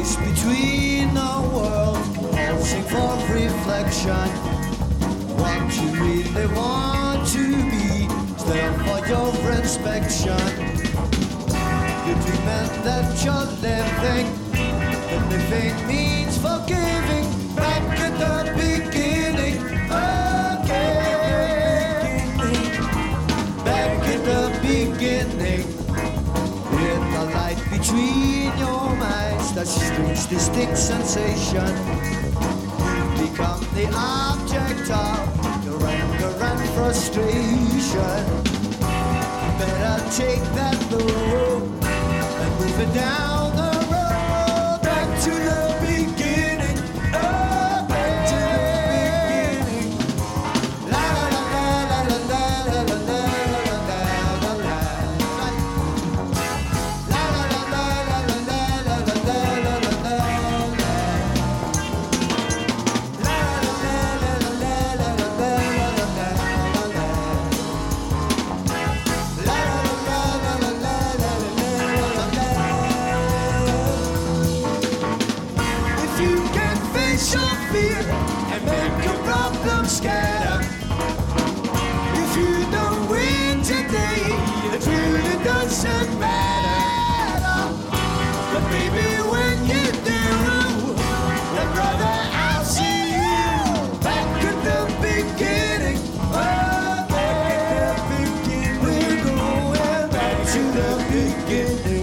space between our worlds, pausing for reflection. What you really want to be is there for your inspection. You dream that you're living, but living means forgiving. Back at the beginning, again. Back at the beginning, with the light between your minds that streaks distinct sensation. Become the object of your anger and frustration. Better take that road and move it down the road. Back to the beginning. Oh, back to the beginning. La la la la la la la la la la la la. La la la la la la la la la la la. If you can face your fear and make your problem scatter, if you don't win today, it really doesn't matter. But baby, when you do, then brother, I'll see you back at the beginning. Oh, back at the beginning. We're going back to the beginning.